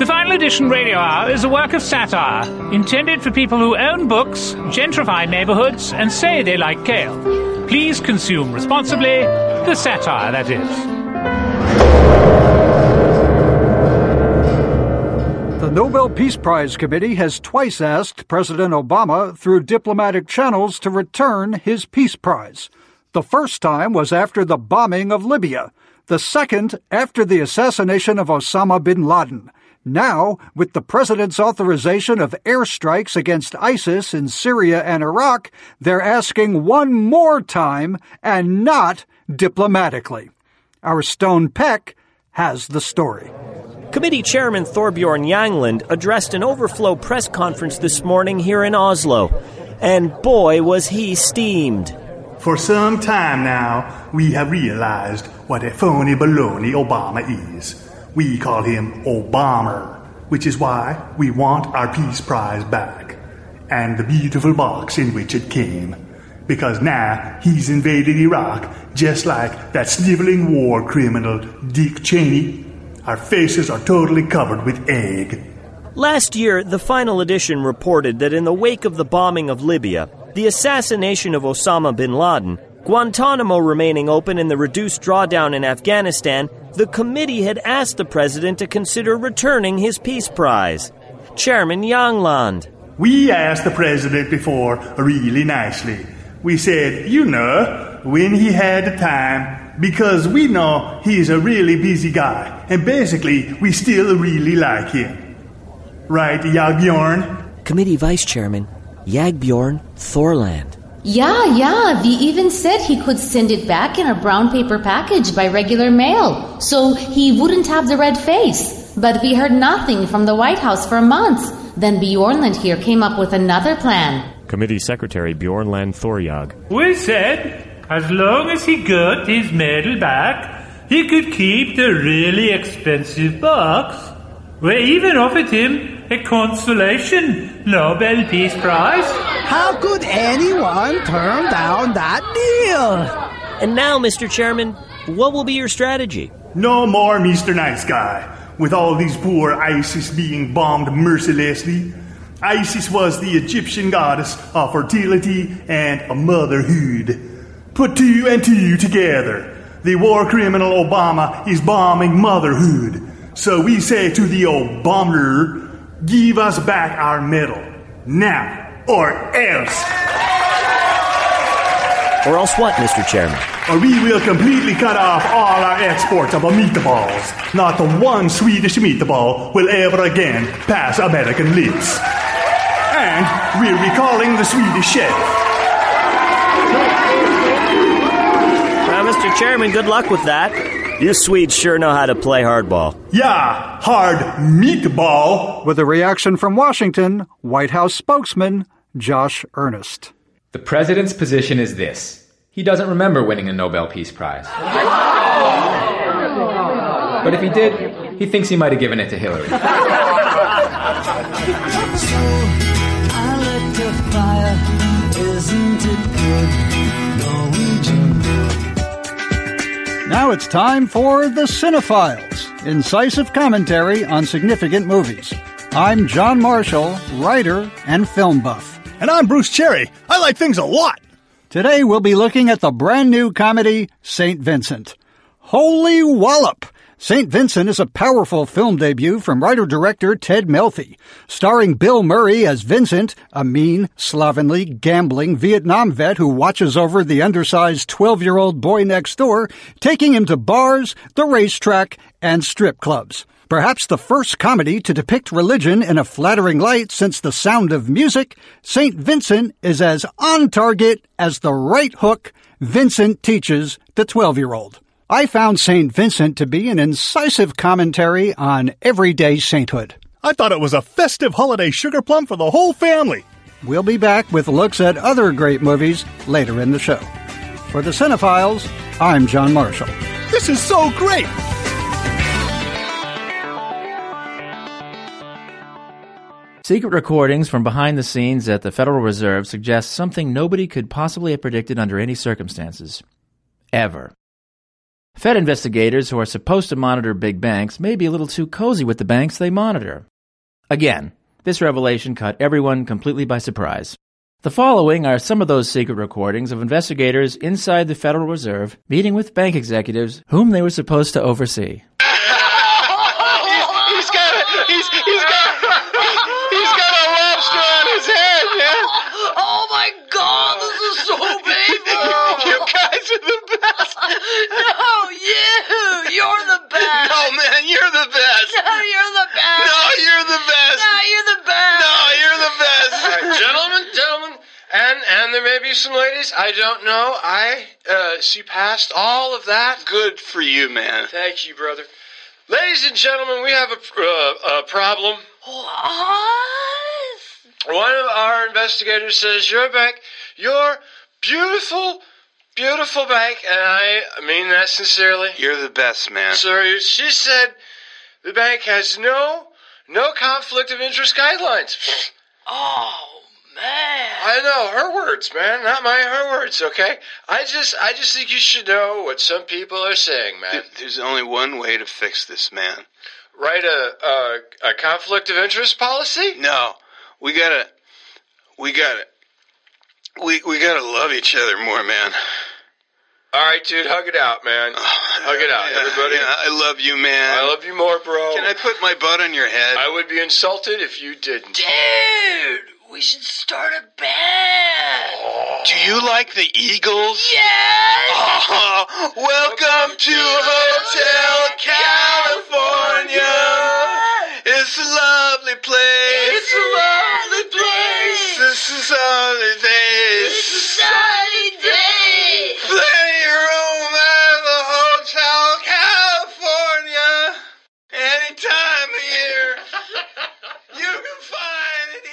The Final Edition Radio Hour is a work of satire intended for people who own books, gentrify neighborhoods, and say they like kale. Please consume responsibly. The satire, that is. The Nobel Peace Prize Committee has twice asked President Obama through diplomatic channels to return his Peace Prize. The first time was after the bombing of Libya. The second after the assassination of Osama bin Laden. Now, with the president's authorization of airstrikes against ISIS in Syria and Iraq, they're asking one more time, and not diplomatically. Our Stone Peck has the story. Committee Chairman Thorbjorn Jagland addressed an overflow press conference this morning here in Oslo. And boy, was he steamed. For some time now, we have realized what a phony baloney Obama is. We call him Obama, which is why we want our Peace Prize back. And the beautiful box in which it came. Because now he's invaded Iraq just like that sniveling war criminal Dick Cheney. Our faces are totally covered with egg. Last year, the Final Edition reported that in the wake of the bombing of Libya, the assassination of Osama bin Laden, Guantanamo remaining open and the reduced drawdown in Afghanistan, the committee had asked the president to consider returning his Peace Prize. Chairman Jagland. We asked the president before really nicely. We said, when he had the time, because we know he's a really busy guy, and basically we still really like him. Right, Jagbjorn? Committee Vice Chairman, Jagbjorn Thorland. Yeah, they even said he could send it back in a brown paper package by regular mail, so he wouldn't have the red face. But we heard nothing from the White House for months. Then Bjornland here came up with another plan. Committee Secretary Bjornland Thorjag. We said, as long as he got his medal back, he could keep the really expensive box. We even offered him a consolation Nobel Peace Prize. How could anyone turn down that deal? And now, Mr. Chairman, what will be your strategy? No more Mr. Nice Guy. With all these poor ISIS being bombed mercilessly. ISIS was the Egyptian goddess of fertility and motherhood. Put two and two together. The war criminal Obama is bombing motherhood. So we say to the Obama, give us back our medal. Now, or else. Or else what, Mr. Chairman? Or we will completely cut off all our exports of meatballs. Not one Swedish meatball will ever again pass American lips. And we're recalling the Swedish chef. Well, Mr. Chairman, good luck with that. You Swedes sure know how to play hardball. Yeah, hard meatball. With a reaction from Washington, White House spokesman Josh Earnest. The president's position is this. He doesn't remember winning a Nobel Peace Prize. But if he did, he thinks he might have given it to Hillary. Now it's time for The Cinephiles, incisive commentary on significant movies. I'm John Marshall, writer and film buff. And I'm Bruce Cherry. I like things a lot. Today we'll be looking at the brand new comedy, St. Vincent. Holy wallop! St. Vincent is a powerful film debut from writer-director Ted Melfi, starring Bill Murray as Vincent, a mean, slovenly, gambling Vietnam vet who watches over the undersized 12-year-old boy next door, taking him to bars, the racetrack, and strip clubs. Perhaps the first comedy to depict religion in a flattering light since The Sound of Music, St. Vincent is as on target as the right hook Vincent teaches the 12-year-old. I found St. Vincent to be an incisive commentary on everyday sainthood. I thought it was a festive holiday sugar plum for the whole family. We'll be back with looks at other great movies later in the show. For The Cinephiles, I'm John Marshall. This is so great! Secret recordings from behind the scenes at the Federal Reserve suggest something nobody could possibly have predicted under any circumstances. Ever. Fed investigators who are supposed to monitor big banks may be a little too cozy with the banks they monitor. Again, this revelation caught everyone completely by surprise. The following are some of those secret recordings of investigators inside the Federal Reserve meeting with bank executives whom they were supposed to oversee. He's got a lobster on his head, man. Oh my God, this is so painful. You guys are the best. No, you're the best. No, man, you're the best. No, you're the best. No, you're the best. No, you're the best. No, you're the best. All right, gentlemen, and there may be some ladies. I don't know. I see past all of that. Good for you, man. Thank you, brother. Ladies and gentlemen, we have a problem. What? One of our investigators says your bank, your beautiful bank, and I mean that sincerely. You're the best, man. Sir, she said the bank has no conflict of interest guidelines. Oh, man. I know, her words, man, not her words, okay? I just think you should know what some people are saying, man. There's only one way to fix this, man. Write a conflict of interest policy? No. We gotta love each other more, man. All right, dude, hug it out, man. Hug it out, everybody. Yeah, I love you, man. I love you more, bro. Can I put my butt on your head? I would be insulted if you didn't. Dude, we should start a band. Oh. Do you like the Eagles? Yes. Oh, welcome to Hotel California. It's a lovely place. It's a lovely place. This is sunny days. It's a sunny day. Plenty of room at the Hotel California. Any time of year. You can find it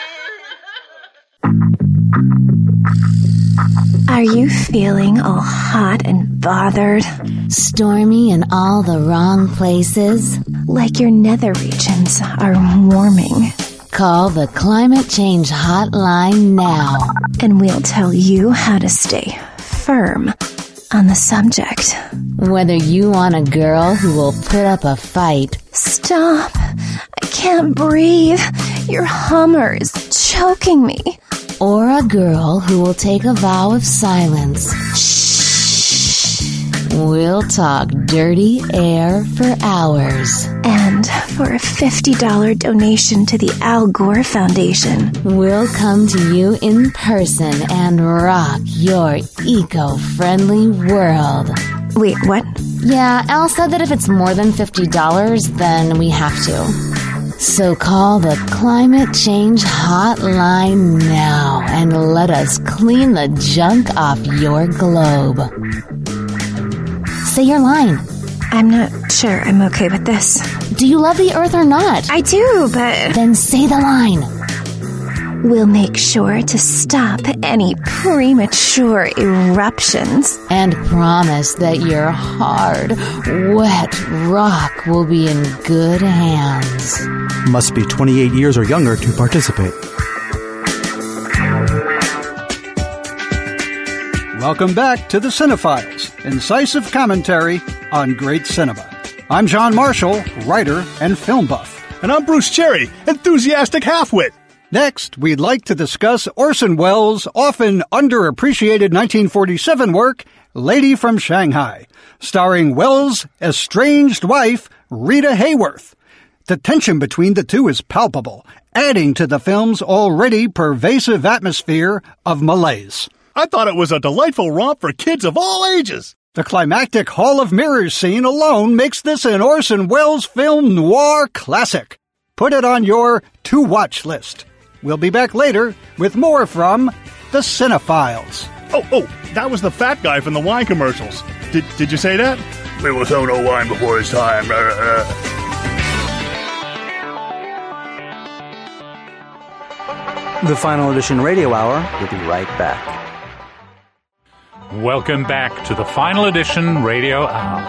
here. Are you feeling all hot and bothered? Stormy in all the wrong places? Like your nether regions are warming. Call the Climate Change Hotline now. And we'll tell you how to stay firm on the subject. Whether you want a girl who will put up a fight. Stop. I can't breathe. Your Hummer is choking me. Or a girl who will take a vow of silence. Shh. We'll talk dirty air for hours. And for a $50 donation to the Al Gore Foundation, we'll come to you in person and rock your eco-friendly world. Wait, what? Yeah, Al said that if it's more than $50, then we have to. So call the Climate Change Hotline now and let us clean the junk off your globe. Say your line. I'm not sure I'm okay with this. Do you love the Earth or not? I do, but... Then say the line. We'll make sure to stop any premature eruptions. And promise that your hard, wet rock will be in good hands. Must be 28 years or younger to participate. Welcome back to the Cinephiles, incisive commentary on great cinema. I'm John Marshall, writer and film buff. And I'm Bruce Cherry, enthusiastic halfwit. Next, we'd like to discuss Orson Welles' often underappreciated 1947 work, Lady from Shanghai, starring Welles' estranged wife, Rita Hayworth. The tension between the two is palpable, adding to the film's already pervasive atmosphere of malaise. I thought it was a delightful romp for kids of all ages. The climactic Hall of Mirrors scene alone makes this an Orson Welles film noir classic. Put it on your to-watch list. We'll be back later with more from the Cinephiles. Oh, that was the fat guy from the wine commercials. Did you say that? We will throw no wine before his time. The Final Edition Radio Hour will be right back. Welcome back to the Final Edition Radio Hour.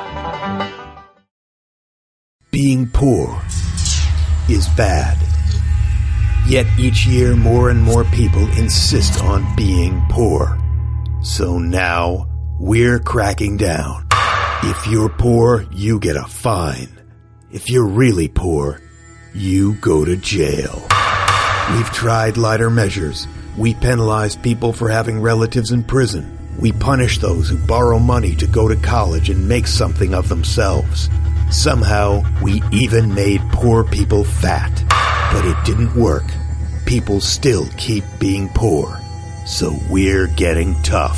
Being poor is bad. Yet each year more and more people insist on being poor. So now we're cracking down. If you're poor, you get a fine. If you're really poor, you go to jail. We've tried lighter measures. We penalize people for having relatives in prison. We punish those who borrow money to go to college and make something of themselves. Somehow, we even made poor people fat. But it didn't work. People still keep being poor. So we're getting tough.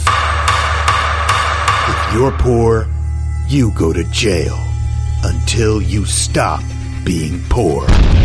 If you're poor, you go to jail until you stop being poor.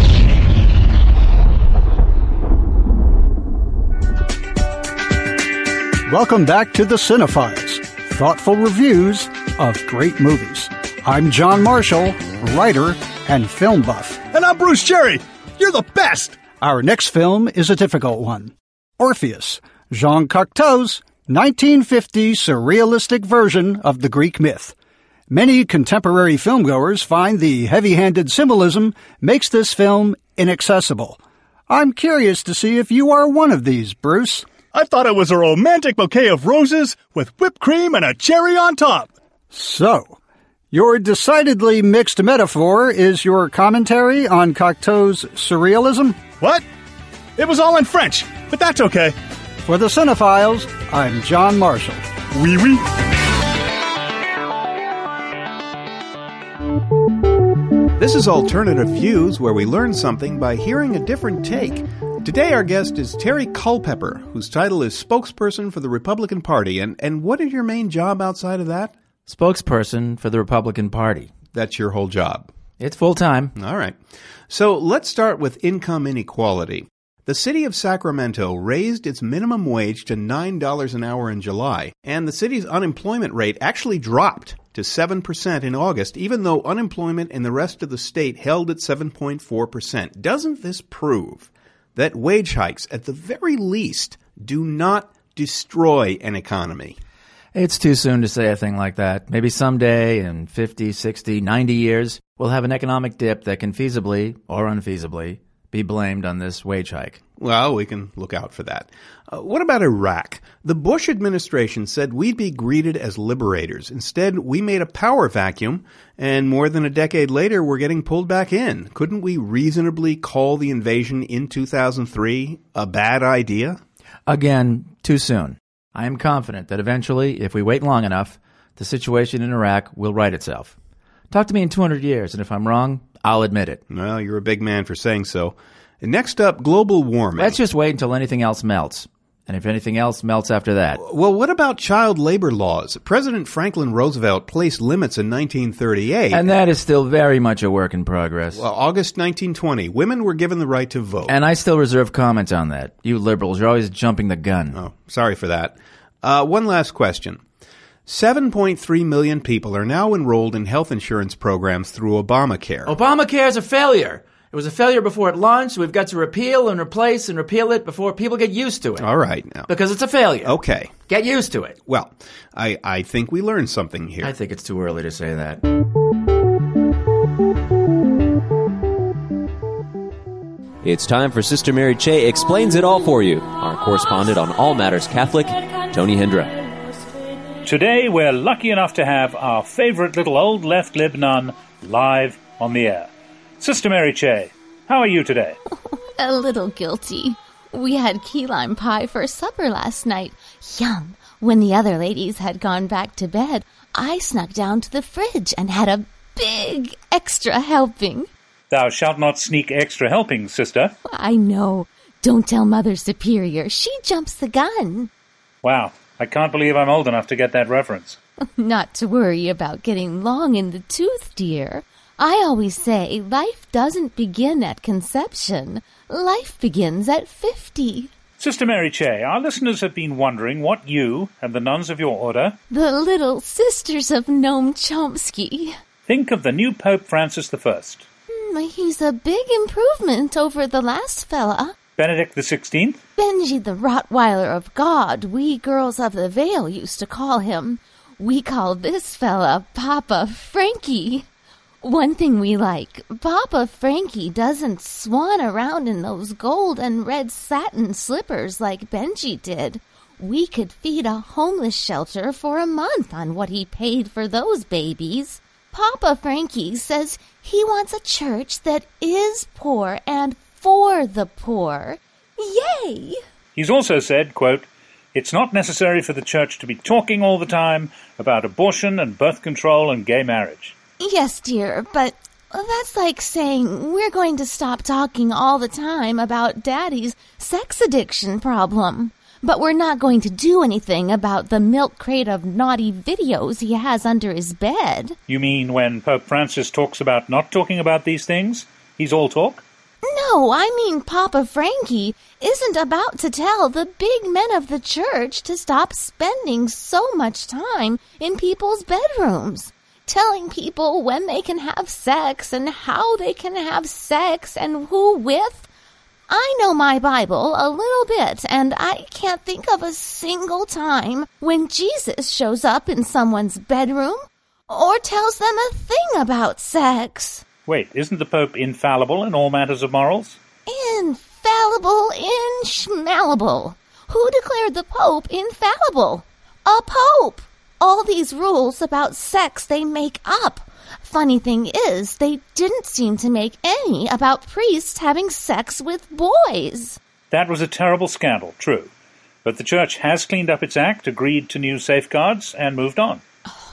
Welcome back to the Cinephiles, thoughtful reviews of great movies. I'm John Marshall, writer and film buff. And I'm Bruce Cherry. You're the best! Our next film is a difficult one. Orpheus, Jean Cocteau's 1950 surrealistic version of the Greek myth. Many contemporary filmgoers find the heavy-handed symbolism makes this film inaccessible. I'm curious to see if you are one of these, Bruce. I thought it was a romantic bouquet of roses with whipped cream and a cherry on top. So, your decidedly mixed metaphor is your commentary on Cocteau's surrealism? What? It was all in French, but that's okay. For the Cinephiles, I'm John Marshall. Oui, oui. This is Alternative Views, where we learn something by hearing a different take. Today our guest is Terry Culpepper, whose title is spokesperson for the Republican Party. And what is your main job outside of that? Spokesperson for the Republican Party. That's your whole job? It's full-time. All right. So let's start with income inequality. The city of Sacramento raised its minimum wage to $9 an hour in July, and the city's unemployment rate actually dropped to 7% in August, even though unemployment in the rest of the state held at 7.4%. Doesn't this prove that wage hikes, at the very least, do not destroy an economy? It's too soon to say a thing like that. Maybe someday, in 50, 60, 90 years, we'll have an economic dip that can feasibly, or unfeasibly, be blamed on this wage hike. Well, we can look out for that. What about Iraq? The Bush administration said we'd be greeted as liberators. Instead, we made a power vacuum, and more than a decade later, we're getting pulled back in. Couldn't we reasonably call the invasion in 2003 a bad idea? Again, too soon. I am confident that eventually, if we wait long enough, the situation in Iraq will right itself. Talk to me in 200 years, and if I'm wrong, I'll admit it. Well, you're a big man for saying so. And next up, global warming. Let's just wait until anything else melts. And if anything else melts after that. Well, what about child labor laws? President Franklin Roosevelt placed limits in 1938. And that is still very much a work in progress. Well, August 1920, women were given the right to vote. And I still reserve comment on that. You liberals, you're always jumping the gun. Oh, sorry for that. One last question. 7.3 million people are now enrolled in health insurance programs through Obamacare. Obamacare is a failure. It was a failure before it launched. We've got to repeal and replace and repeal it before people get used to it. All right. Now. Because it's a failure. Okay. Get used to it. Well, I think we learned something here. I think it's too early to say that. It's time for Sister Mary Che Explains It All for you. Our correspondent on all matters Catholic, Tony Hendra. Today we're lucky enough to have our favorite little old left lib nun live on the air. Sister Mary Che, how are you today? A little guilty. We had key lime pie for supper last night. Yum. When the other ladies had gone back to bed, I snuck down to the fridge and had a big extra helping. Thou shalt not sneak extra helpings, sister. I know. Don't tell Mother Superior. She jumps the gun. Wow, I can't believe I'm old enough to get that reference. Not to worry about getting long in the tooth, dear. I always say life doesn't begin at conception. Life begins at 50. Sister Mary Che, our listeners have been wondering what you and the nuns of your order, the Little Sisters of Noam Chomsky, think of the new Pope Francis I. He's a big improvement over the last fella. Benedict XVI? Benji the Rottweiler of God, we girls of the Veil used to call him. We call this fella Papa Frankie. One thing we like, Papa Frankie doesn't swan around in those gold and red satin slippers like Benji did. We could feed a homeless shelter for a month on what he paid for those babies. Papa Frankie says he wants a church that is poor and for the poor. Yay! He's also said, quote, "It's not necessary for the church to be talking all the time about abortion and birth control and gay marriage." Yes, dear, but that's like saying we're going to stop talking all the time about Daddy's sex addiction problem. But we're not going to do anything about the milk crate of naughty videos he has under his bed. You mean when Pope Francis talks about not talking about these things, he's all talk? No, I mean Papa Frankie isn't about to tell the big men of the church to stop spending so much time in people's bedrooms, telling people when they can have sex and how they can have sex and who with. I know my Bible a little bit, and I can't think of a single time when Jesus shows up in someone's bedroom or tells them a thing about sex. Wait, isn't the Pope infallible in all matters of morals? Infallible, inschmallible. Who declared the Pope infallible? A Pope. All these rules about sex they make up. Funny thing is, they didn't seem to make any about priests having sex with boys. That was a terrible scandal, true. But the church has cleaned up its act, agreed to new safeguards, and moved on.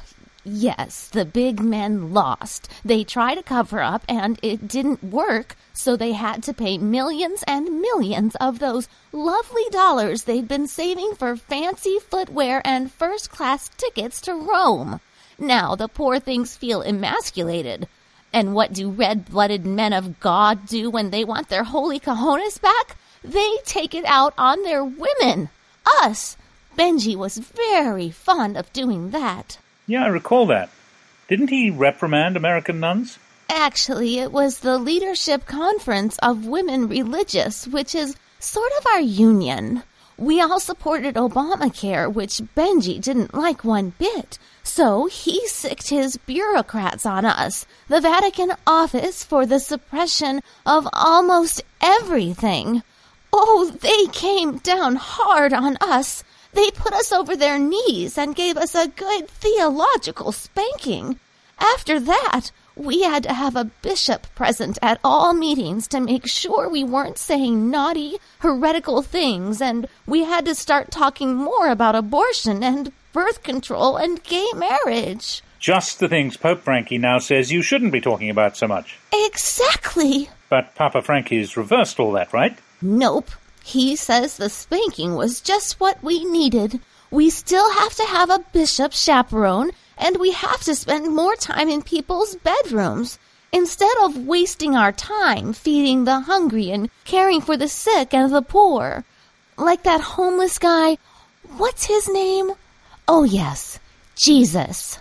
Yes, the big men lost. They tried to cover up, and it didn't work, so they had to pay millions and millions of those lovely dollars they'd been saving for fancy footwear and first-class tickets to Rome. Now the poor things feel emasculated. And what do red-blooded men of God do when they want their holy cojones back? They take it out on their women. Us. Benji was very fond of doing that. Yeah, I recall that. Didn't he reprimand American nuns? Actually, it was the Leadership Conference of Women Religious, which is sort of our union. We all supported Obamacare, which Benji didn't like one bit. So he sicked his bureaucrats on us, the Vatican Office for the Suppression of Almost Everything. Oh, they came down hard on us. They put us over their knees and gave us a good theological spanking. After that, we had to have a bishop present at all meetings to make sure we weren't saying naughty, heretical things, and we had to start talking more about abortion and birth control and gay marriage. Just the things Pope Frankie now says you shouldn't be talking about so much. Exactly. But Papa Frankie's reversed all that, right? Nope. He says the spanking was just what we needed. We still have to have a bishop chaperone, and we have to spend more time in people's bedrooms. Instead of wasting our time feeding the hungry and caring for the sick and the poor. Like that homeless guy. What's his name? Oh, yes. Jesus.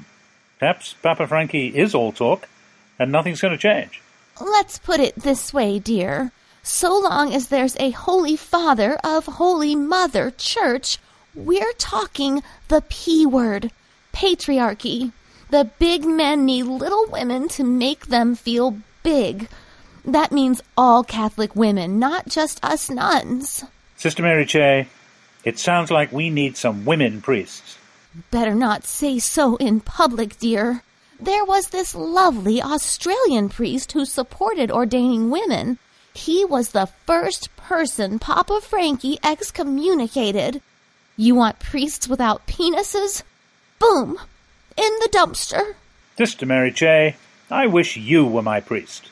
Perhaps Papa Frankie is all talk, and nothing's going to change. Let's put it this way, dear. So long as there's a Holy Father of Holy Mother Church, we're talking the P word, patriarchy. The big men need little women to make them feel big. That means all Catholic women, not just us nuns. Sister Mary Che, it sounds like we need some women priests. Better not say so in public, dear. There was this lovely Australian priest who supported ordaining women. He was the first person Papa Frankie excommunicated. You want priests without penises? Boom! In the dumpster. Sister Mary Che, I wish you were my priest.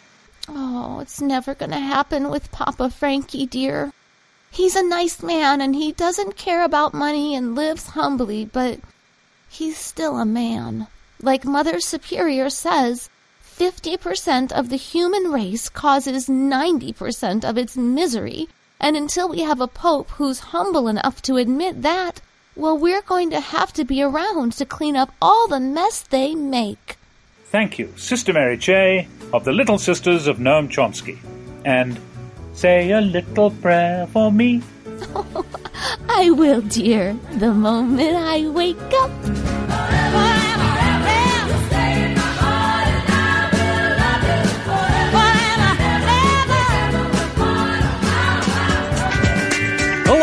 Oh, it's never going to happen with Papa Frankie, dear. He's a nice man, and he doesn't care about money and lives humbly, but he's still a man. Like Mother Superior says, 50% of the human race causes 90% of its misery, and until we have a pope who's humble enough to admit that, well, we're going to have to be around to clean up all the mess they make. Thank you, Sister Mary Che of the Little Sisters of Noam Chomsky. And say a little prayer for me. I will, dear, the moment I wake up.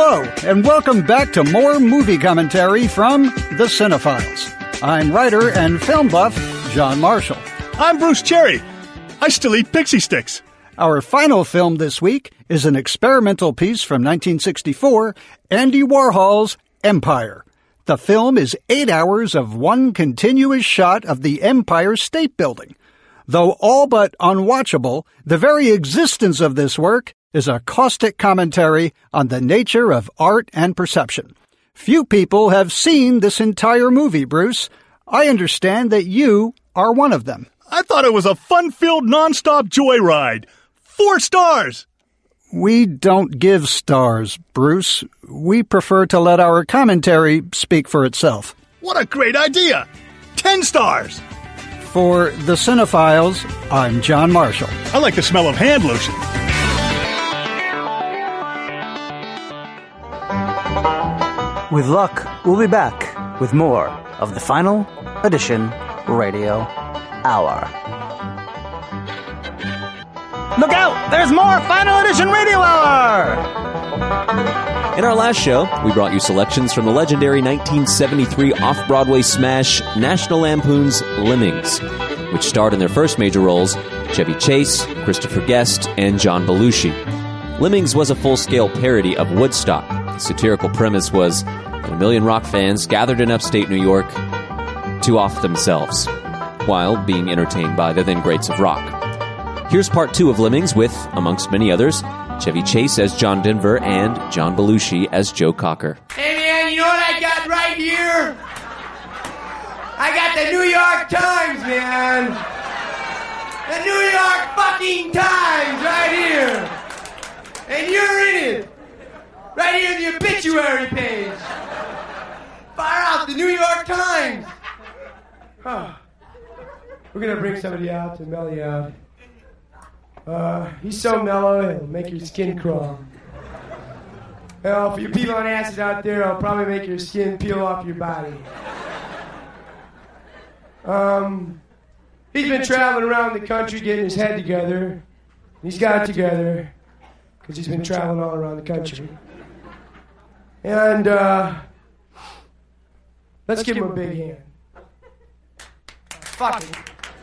Hello, and welcome back to more movie commentary from The Cinephiles. I'm writer and film buff John Marshall. I'm Bruce Cherry. I still eat Pixie Sticks. Our final film this week is an experimental piece from 1964, Andy Warhol's Empire. The film is 8 hours of one continuous shot of the Empire State Building. Though all but unwatchable, the very existence of this work is a caustic commentary on the nature of art and perception. Few people have seen this entire movie, Bruce. I understand that you are one of them. I thought it was a fun-filled, non-stop joyride. 4 stars! We don't give stars, Bruce. We prefer to let our commentary speak for itself. What a great idea! 10 stars! For The Cinephiles, I'm John Marshall. I like the smell of hand lotion. With luck, we'll be back with more of the Final Edition Radio Hour. Look out! There's more Final Edition Radio Hour! In our last show, we brought you selections from the legendary 1973 off-Broadway smash National Lampoon's Lemmings, which starred in their first major roles Chevy Chase, Christopher Guest, and John Belushi. Lemmings was a full-scale parody of Woodstock. The satirical premise was that a million rock fans gathered in upstate New York to off themselves, while being entertained by the then greats of rock. Here's part 2 of Lemmings with, amongst many others, Chevy Chase as John Denver and John Belushi as Joe Cocker. Hey man, you know what I got right here? I got the New York Times, man. The New York fucking Times right here. And you're in it. Right here in the obituary page. Fire out the New York Times. Huh. We're gonna bring somebody out to mellow you out. He's so mellow, it'll make your skin crawl. Well, for you people on acid out there, it'll probably make your skin peel off your body. He's been traveling around the country getting his head together. He's got it together because he's been traveling all around the country. And let's give him a big hand. Fuck it.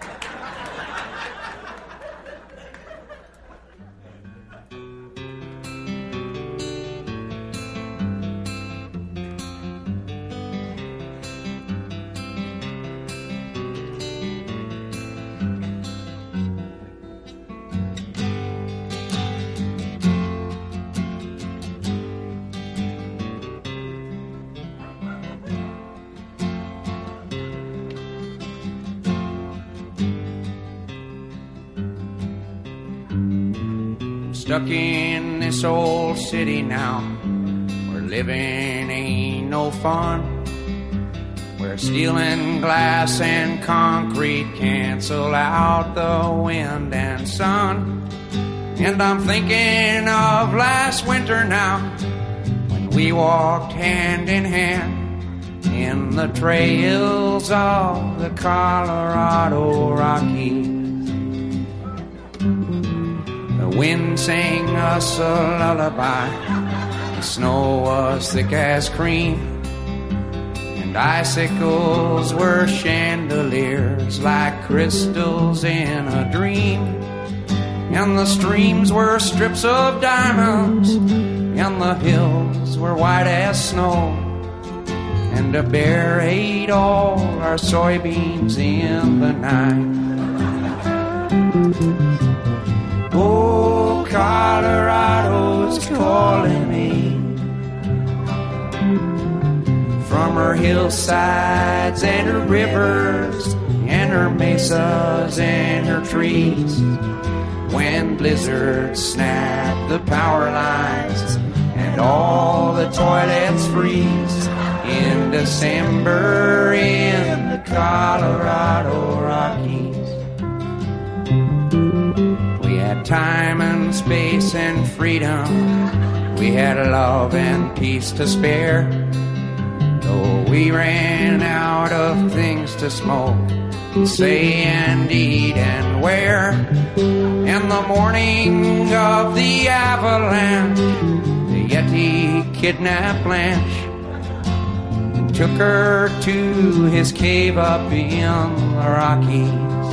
Stuck in this old city now, where living ain't no fun, where steel and glass and concrete cancel out the wind and sun. And I'm thinking of last winter now, when we walked hand in hand in the trails of the Colorado Rockies. The wind sang us a lullaby, the snow was thick as cream, and icicles were chandeliers like crystals in a dream. And the streams were strips of diamonds, and the hills were white as snow, and a bear ate all our soybeans in the night. Oh, Colorado's calling me from her hillsides and her rivers and her mesas and her trees. When blizzards snap the power lines and all the toilets freeze in December in the Colorado Rockies. We had time and space and freedom. We had love and peace to spare. Though we ran out of things to smoke, say and eat and wear. In the morning of the avalanche, the Yet he kidnapped Blanche and took her to his cave up in the Rockies.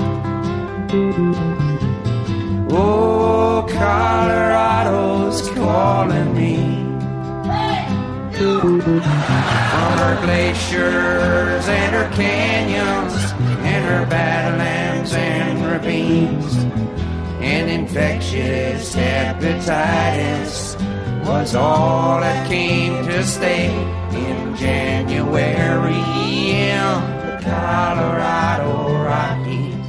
Oh, Colorado's calling me from her glaciers and her canyons and her badlands and ravines. And infectious hepatitis was all that came to stay in January in the Colorado Rockies.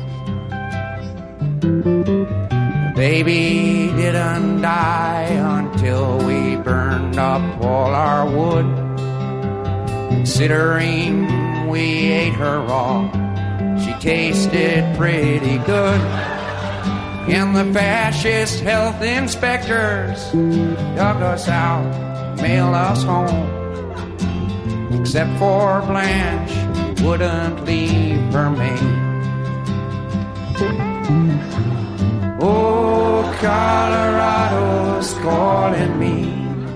The baby didn't die until we burned up all our wood. Considering we ate her raw, she tasted pretty good. And the fascist health inspectors dug us out, mailed us home. Except for Blanche, who wouldn't leave her maid. Oh, Colorado's calling me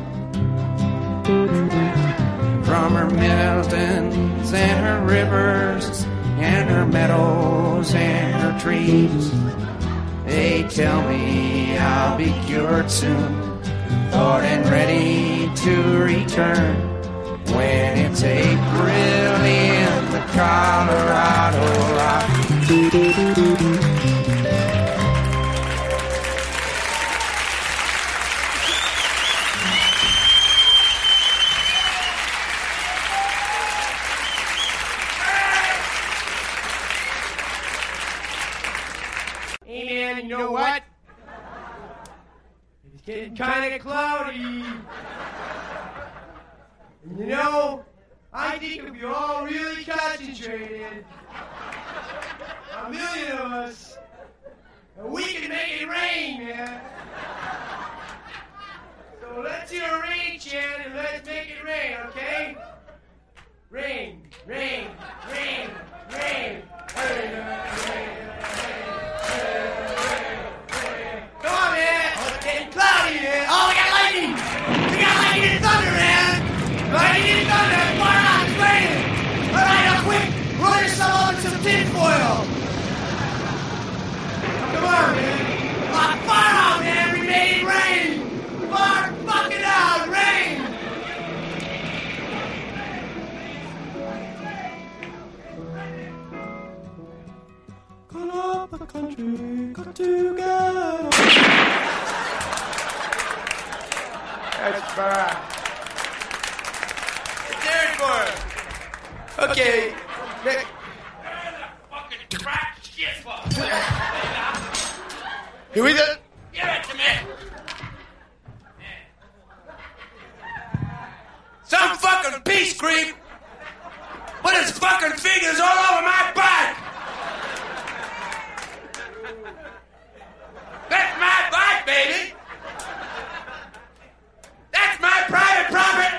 from her mountains and her rivers and her meadows and her trees. They tell me I'll be cured soon, thought and ready to return when it's April in the Colorado Rockies. You know what? It's getting kind of cloudy. And you know, I think if we all really concentrated, a million of us, we can make it rain, man. So let's do a rain chant and let's make it rain, okay? Rain, rain, rain, rain, rain, rain. Come on, man. Oh, it's getting cloudy, man. Oh, we got lightning. We got lightning and thunder, man. Lightning and thunder. Far out. It's raining. All right, now quick. Roll yourself up in some tinfoil. Come on, man. Far out, man. We made it rain. Far fucking out. Rain. Call up the country, got together. That's bad. It's there for it. Okay. Next. Fucking crack shit fuck. Here we go. Give it to me. Some fucking peace creep put his fucking fingers all over my bike. That's my bike, baby. That's my private property.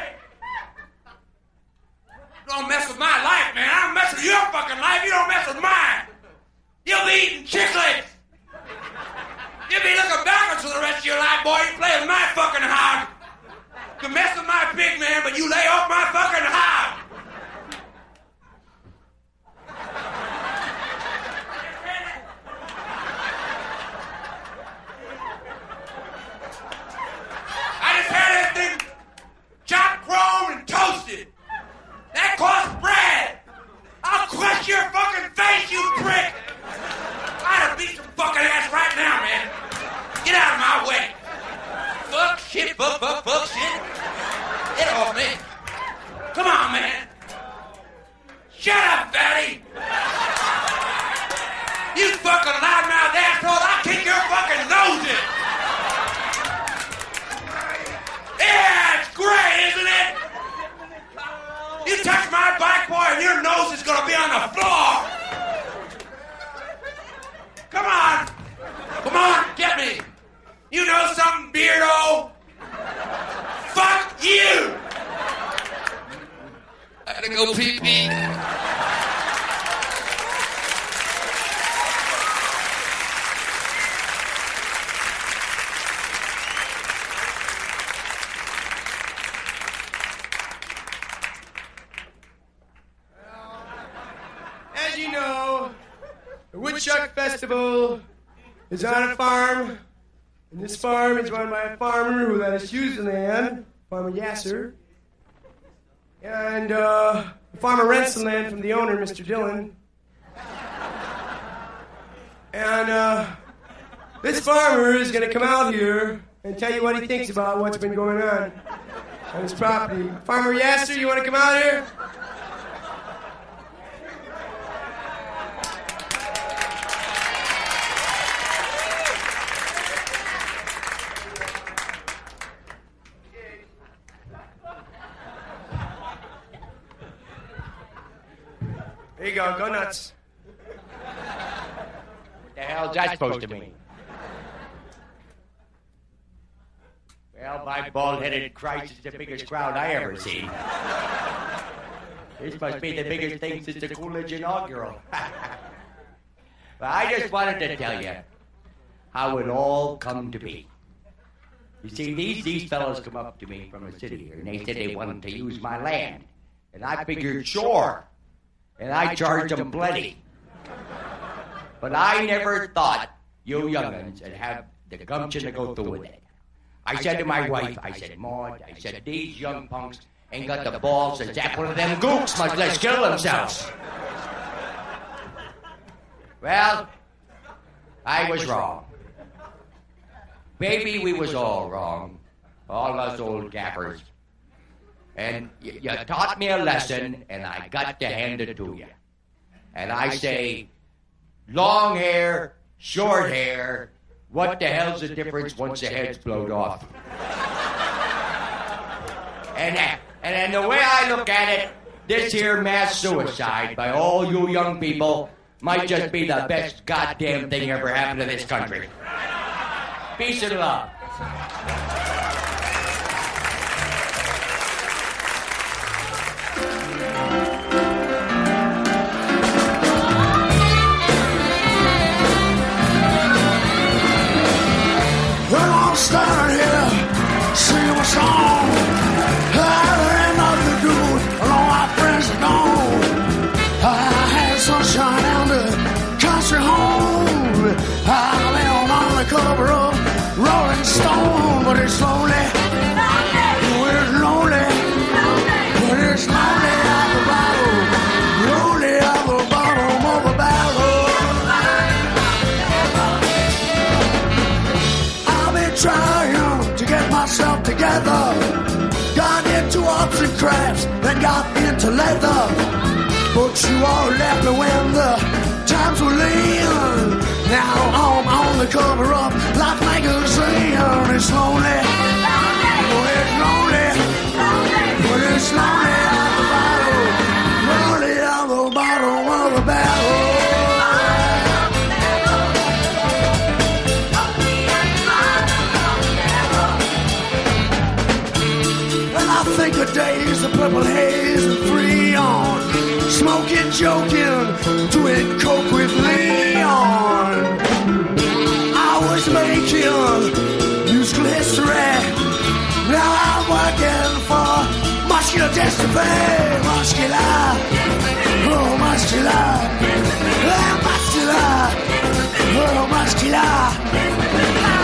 Don't mess with my life, man. I don't mess with your fucking life. You don't mess with mine. You'll be eating chiclets. You'll be looking backwards for the rest of your life, boy. You play with my fucking hog. You mess with my pig, man, but you lay off my fucking hog. I just had that thing chopped, chrome, and toasted. That cost bread. I'll crush your fucking face, you prick. I'd have beat some fucking ass right now, man. Get out of my way. Fuck shit, fuck shit. Get off me. Come on, man. Shut up, fatty. You fucking loudmouth asshole. I'll kick your fucking nose in. Yeah, it's great, isn't it? You touch my bike, boy, and your nose is gonna be on the floor. Come on. Come on, get me. You know something, beardo? Fuck you. I gotta go pee-pee. festival is on a farm, and this farm is run by a farmer who let us use the land, Farmer Yasser. And the farmer rents the land from the owner, Mr. Dillon. And this farmer is going to come out here and tell you what he thinks about what's been going on his property. Farmer Yasser, you want to come out here? There you go nuts. What the hell is that supposed to mean? Well, my bald-headed Christ is the biggest crowd I ever seen. This must be the biggest thing since the Coolidge inaugural. But I just wanted to tell you how it all come to be. You see, these fellows come up to me from the city here, and they said they wanted to use my land. And I figured, sure. And I charged them plenty. But I never thought you young'uns would have the gumption to go through with it. I said to my wife, I said, Maud, I said, these young punks ain't got the balls to zap one of them gooks, much less kill themselves. Well, I was wrong. Maybe we was all wrong, all us old gappers. And you taught me a lesson, and I got to hand it to you. And I say, long hair, short hair, what the hell's the difference once the head's blowed off? And the way I look at it, this here mass suicide by all you young people might just be the best goddamn thing ever happened to this country. Peace and love. Stand here, sing a song. There ain't nothing to do, all my friends are gone. I had sunshine and a country home. I lay on the cover of Rolling Stone, but it's lonely. It's lonely, but it's lonely at the bottom. Lonely at the bottom of the barrel. Trying to get myself together. Got into arts and crafts, then got into leather. But you all left me when the times were lean. Now I'm on the cover of Life magazine. It's lonely, oh, it's lonely, but it's lonely at the bottom. Lonely at the bottom of the barrel. Think of days of purple haze and Freon, smoking, joking, doing coke with Leon. I was making musical history. Now I'm working for muscular dystrophy. Muscular, oh muscular, oh muscular, oh muscular.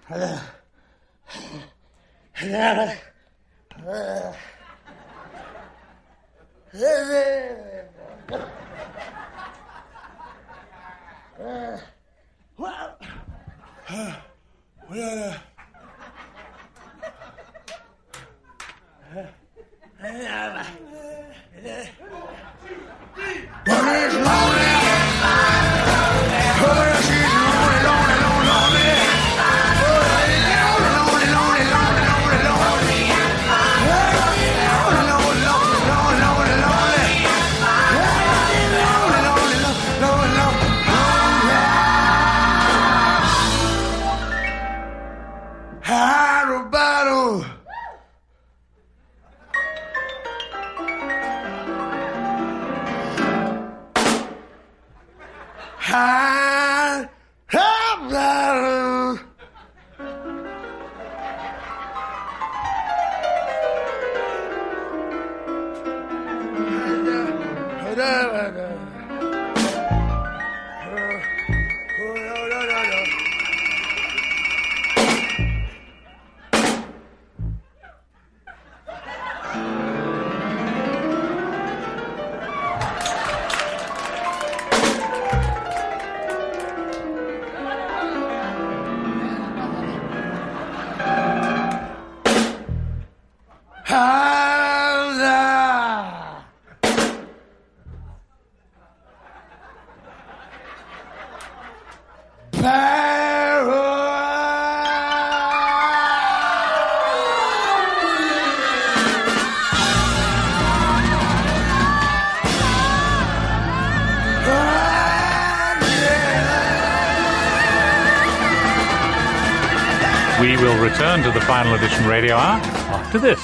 We will return to the Final Edition Radio Hour after this.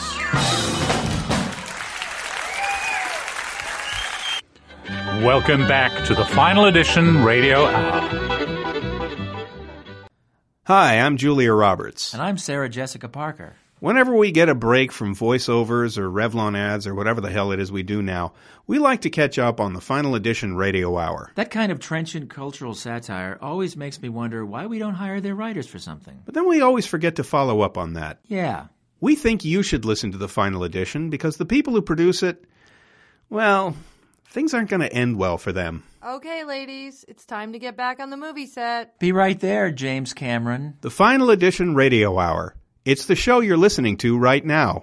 Welcome back to the Final Edition Radio Hour. Hi, I'm Julia Roberts. And I'm Sarah Jessica Parker. Whenever we get a break from voiceovers or Revlon ads or whatever the hell it is we do now, we like to catch up on the Final Edition Radio Hour. That kind of trenchant cultural satire always makes me wonder why we don't hire their writers for something. But then we always forget to follow up on that. Yeah. We think you should listen to the Final Edition because the people who produce it, well, things aren't going to end well for them. Okay, ladies, it's time to get back on the movie set. Be right there, James Cameron. The Final Edition Radio Hour. It's the show you're listening to right now.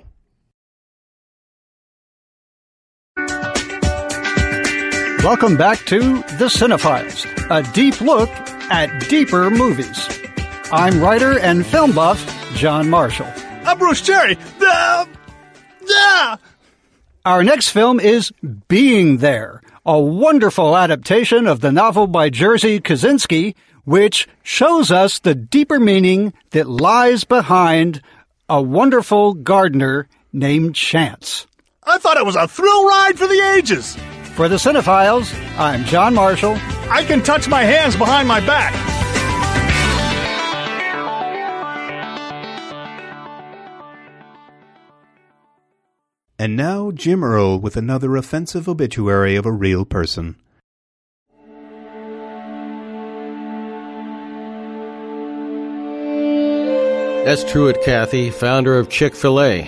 Welcome back to The Cinephiles, a deep look at deeper movies. I'm writer and film buff John Marshall. I'm Bruce Cherry. Our next film is Being There, a wonderful adaptation of the novel by Jerzy Kosinski, which shows us the deeper meaning that lies behind a wonderful gardener named Chance. I thought it was a thrill ride for the ages. For the Cinephiles, I'm John Marshall. I can touch my hands behind my back. And now, Jim Earl with another offensive obituary of a real person. S. Truett Cathy, founder of Chick-fil-A.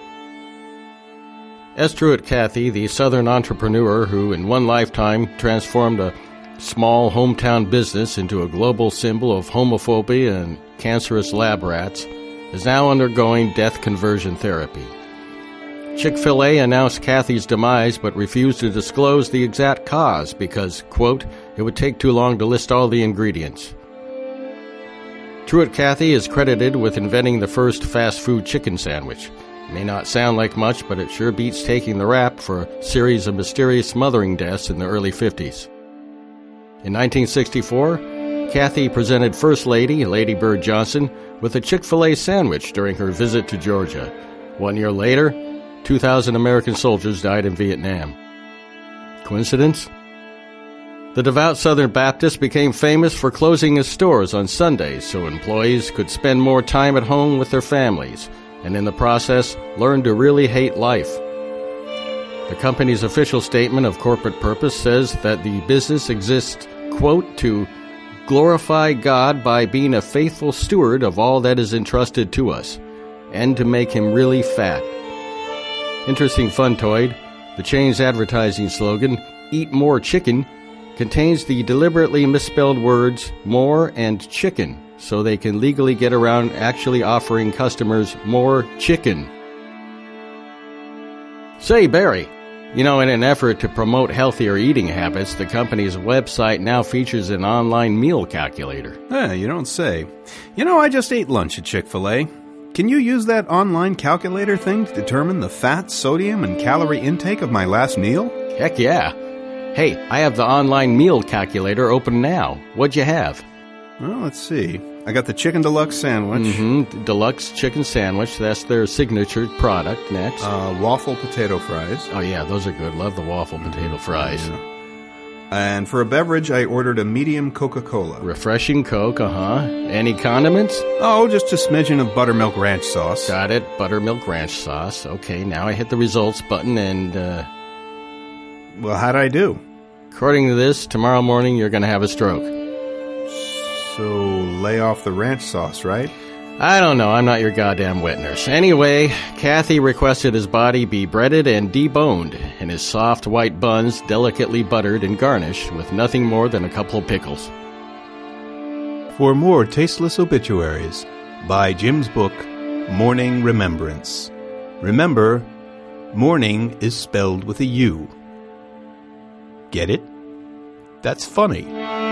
S. Truett Cathy, the Southern entrepreneur who in one lifetime transformed a small hometown business into a global symbol of homophobia and cancerous lab rats, is now undergoing death conversion therapy. Chick-fil-A announced Cathy's demise but refused to disclose the exact cause because, quote, it would take too long to list all the ingredients. Truett Cathy is credited with inventing the first fast food chicken sandwich. It may not sound like much, but it sure beats taking the rap for a series of mysterious smothering deaths in the early 50s. In 1964, Cathy presented First Lady, Lady Bird Johnson, with a Chick-fil-A sandwich during her visit to Georgia. 1 year later, 2,000 American soldiers died in Vietnam. Coincidence? The devout Southern Baptist became famous for closing his stores on Sundays so employees could spend more time at home with their families, and in the process, learn to really hate life. The company's official statement of corporate purpose says that the business exists, quote, to glorify God by being a faithful steward of all that is entrusted to us, and to make him really fat. Interesting funtoid, the chain's advertising slogan, Eat More Chicken, contains the deliberately misspelled words more and chicken, so they can legally get around actually offering customers more chicken. Say, Barry, in an effort to promote healthier eating habits, the company's website now features an online meal calculator. You don't say. I just ate lunch at Chick-fil-A. Can you use that online calculator thing to determine the fat, sodium, and calorie intake of my last meal? Heck yeah. Hey, I have the online meal calculator open now. What'd you have? Well, let's see. I got the Chicken Deluxe sandwich. Deluxe chicken sandwich. That's their signature product. Next. Waffle potato fries. Oh, yeah, those are good. Love the waffle potato fries. Yeah. And for a beverage, I ordered a medium Coca-Cola. Refreshing Coke, Any condiments? Oh, just a smidgen of buttermilk ranch sauce. Got it. Buttermilk ranch sauce. Okay, now I hit the results button and, Well, how'd I do? According to this, tomorrow morning you're going to have a stroke. So, lay off the ranch sauce, right? I don't know. I'm not your goddamn witness. Anyway, Kathy requested his body be breaded and deboned, and his soft white buns delicately buttered and garnished with nothing more than a couple of pickles. For more tasteless obituaries, buy Jim's book, Morning Remembrance. Remember, morning is spelled with a U. Get it? That's funny.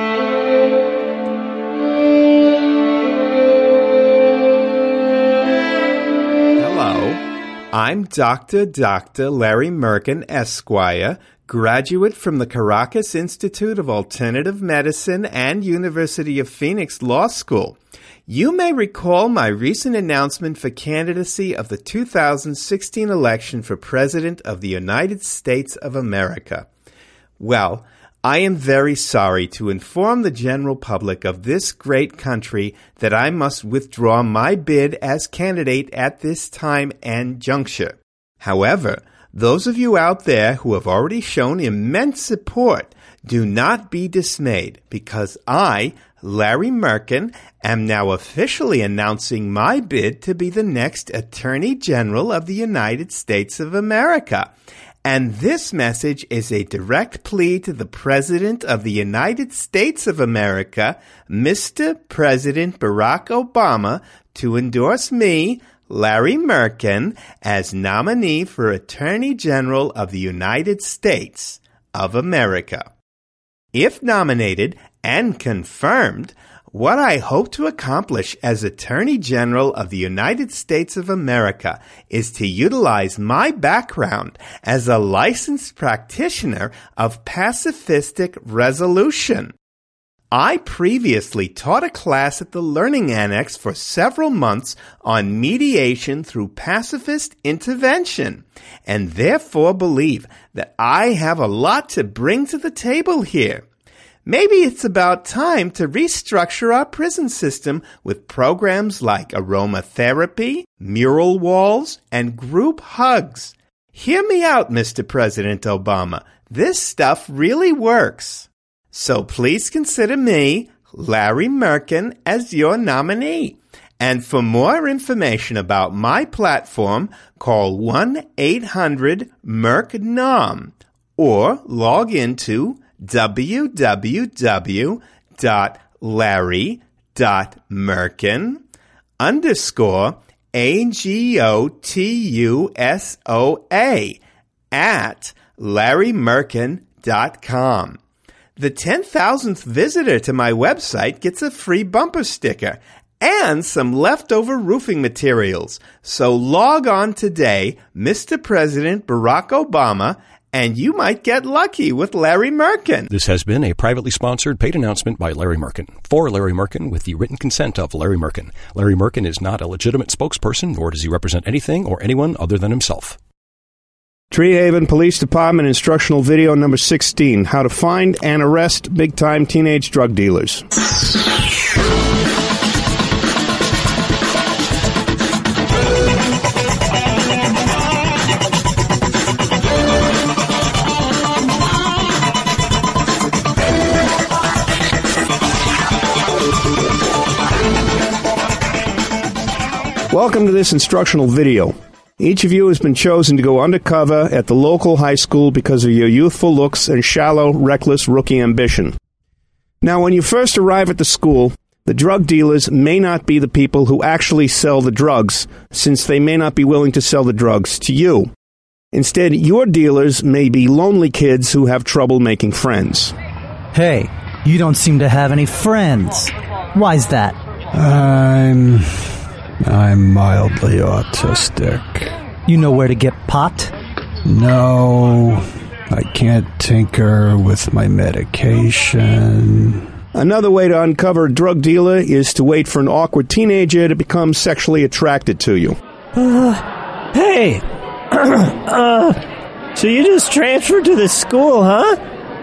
I'm Dr. Larry Merkin, Esquire, graduate from the Caracas Institute of Alternative Medicine and University of Phoenix Law School. You may recall my recent announcement for candidacy of the 2016 election for President of the United States of America. Well, I am very sorry to inform the general public of this great country that I must withdraw my bid as candidate at this time and juncture. However, those of you out there who have already shown immense support, do not be dismayed, because I, Larry Merkin, am now officially announcing my bid to be the next Attorney General of the United States of America. And this message is a direct plea to the President of the United States of America, Mr. President Barack Obama, to endorse me, Larry Merkin, as nominee for Attorney General of the United States of America. If nominated and confirmed, what I hope to accomplish as Attorney General of the United States of America is to utilize my background as a licensed practitioner of pacifistic resolution. I previously taught a class at the Learning Annex for several months on mediation through pacifist intervention, and therefore believe that I have a lot to bring to the table here. Maybe it's about time to restructure our prison system with programs like aromatherapy, mural walls, and group hugs. Hear me out, Mr. President Obama. This stuff really works. So please consider me, Larry Merkin, as your nominee. And for more information about my platform, call 1-800-MERC-NOM or log into www.larry.merkin_AGOTUSOA at LarryMerkin.com. The 10,000th visitor to my website gets a free bumper sticker and some leftover roofing materials. So log on today, Mr. President Barack Obama, and you might get lucky with Larry Merkin. This has been a privately sponsored paid announcement by Larry Merkin. For Larry Merkin, with the written consent of Larry Merkin. Larry Merkin is not a legitimate spokesperson, nor does he represent anything or anyone other than himself. Treehaven Police Department instructional video number 16, how to find and arrest big-time teenage drug dealers. Welcome to this instructional video. Each of you has been chosen to go undercover at the local high school because of your youthful looks and shallow, reckless rookie ambition. Now, when you first arrive at the school, the drug dealers may not be the people who actually sell the drugs, since they may not be willing to sell the drugs to you. Instead, your dealers may be lonely kids who have trouble making friends. Hey, you don't seem to have any friends. Why's that? I'm mildly autistic. You know where to get pot? No, I can't tinker with my medication. Another way to uncover a drug dealer is to wait for an awkward teenager to become sexually attracted to you. Hey! So you just transferred to this school, huh?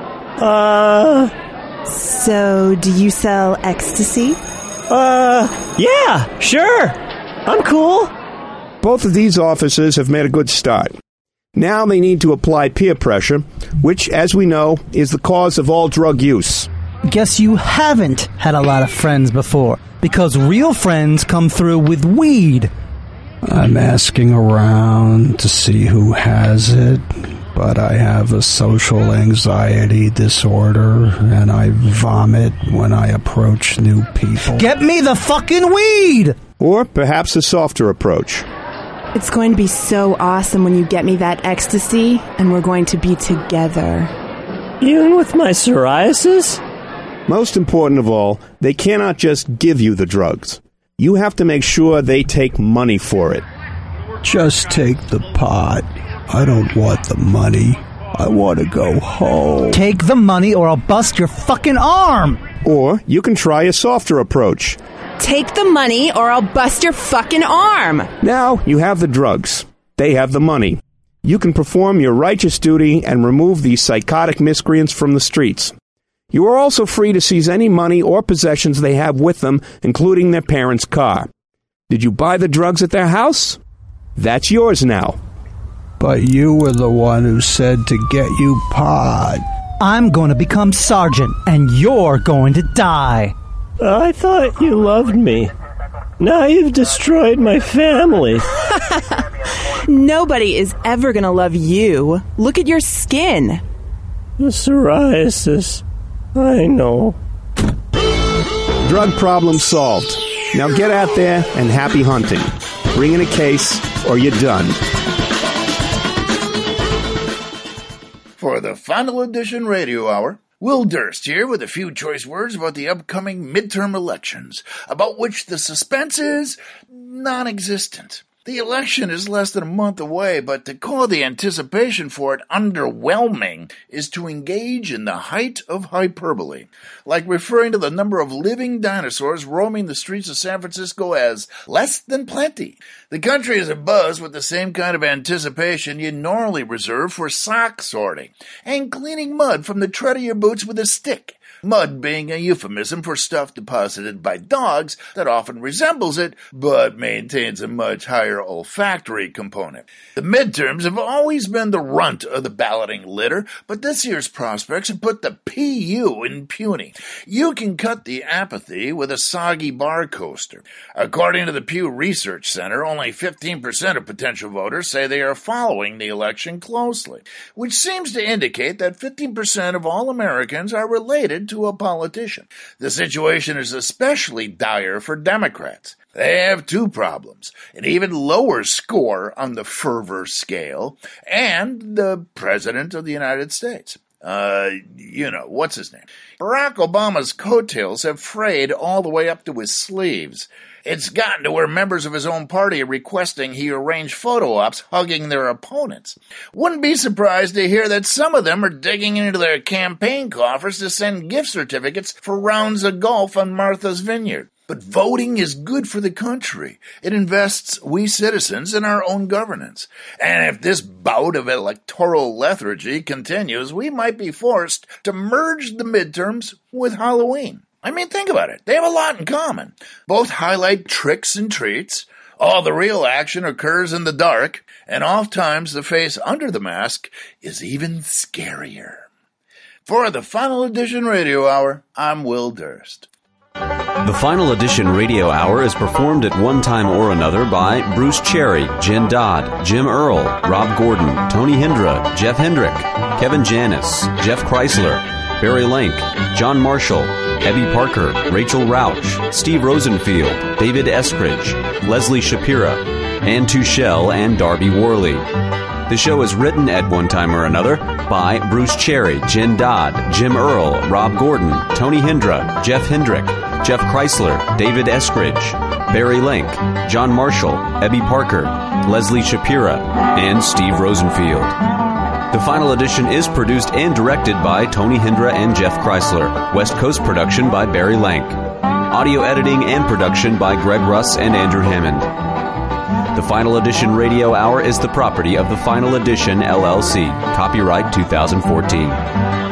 So, do you sell ecstasy? Yeah, sure. I'm cool. Both of these officers have made a good start. Now they need to apply peer pressure, which, as we know, is the cause of all drug use. Guess you haven't had a lot of friends before, because real friends come through with weed. I'm asking around to see who has it, but I have a social anxiety disorder, and I vomit when I approach new people. Get me the fucking weed! Or perhaps a softer approach. It's going to be so awesome when you get me that ecstasy, and we're going to be together. Even with my psoriasis? Most important of all, they cannot just give you the drugs. You have to make sure they take money for it. Just take the pot. I don't want the money. I want to go home. Take the money or I'll bust your fucking arm! Or you can try a softer approach. Take the money or I'll bust your fucking arm! Now you have the drugs. They have the money. You can perform your righteous duty and remove these psychotic miscreants from the streets. You are also free to seize any money or possessions they have with them, including their parents' car. Did you buy the drugs at their house? That's yours now. But you were the one who said to get you pot. I'm going to become sergeant, and you're going to die. I thought you loved me. Now you've destroyed my family. Nobody is ever going to love you. Look at your skin. The psoriasis. I know. Drug problem solved. Now get out there and happy hunting. Bring in a case or you're done. For the Final Edition Radio Hour, Will Durst here with a few choice words about the upcoming midterm elections, about which the suspense is non-existent. The election is less than a month away, but to call the anticipation for it underwhelming is to engage in the height of hyperbole, like referring to the number of living dinosaurs roaming the streets of San Francisco as less than plenty. The country is abuzz with the same kind of anticipation you normally reserve for sock sorting and cleaning mud from the tread of your boots with a stick. Mud being a euphemism for stuff deposited by dogs that often resembles it, but maintains a much higher olfactory component. The midterms have always been the runt of the balloting litter, but this year's prospects have put the PU in puny. You can cut the apathy with a soggy bar coaster. According to the Pew Research Center, only 15% of potential voters say they are following the election closely, which seems to indicate that 15% of all Americans are related to a politician. The situation is especially dire for Democrats. They have two problems: an even lower score on the fervor scale, and the President of the United States. What's his name? Barack Obama's coattails have frayed all the way up to his sleeves. It's gotten to where members of his own party are requesting he arrange photo ops hugging their opponents. Wouldn't be surprised to hear that some of them are digging into their campaign coffers to send gift certificates for rounds of golf on Martha's Vineyard. But voting is good for the country. It invests we citizens in our own governance. And if this bout of electoral lethargy continues, we might be forced to merge the midterms with Halloween. I mean, think about it. They have a lot in common. Both highlight tricks and treats. All the real action occurs in the dark, and oftentimes the face under the mask is even scarier. For the Final Edition Radio Hour, I'm Will Durst. The Final Edition Radio Hour is performed at one time or another by Bruce Cherry, Jen Dodd, Jim Earl, Rob Gordon, Tony Hindra, Jeff Hendrick, Kevin Janis, Jeff Chrysler, Barry Lank, John Marshall, Ebby Parker, Rachel Rauch, Steve Rosenfield, David Eskridge, Leslie Shapira, Ann Tuchel, and Darby Worley. The show is written at one time or another by Bruce Cherry, Jen Dodd, Jim Earl, Rob Gordon, Tony Hindra, Jeff Hendrick, Jeff Chrysler, David Eskridge, Barry Link, John Marshall, Ebby Parker, Leslie Shapira, and Steve Rosenfield. The Final Edition is produced and directed by Tony Hindra and Jeff Chrysler. West Coast production by Barry Lank. Audio editing and production by Greg Russ and Andrew Hammond. The Final Edition Radio Hour is the property of the Final Edition, LLC. Copyright 2014.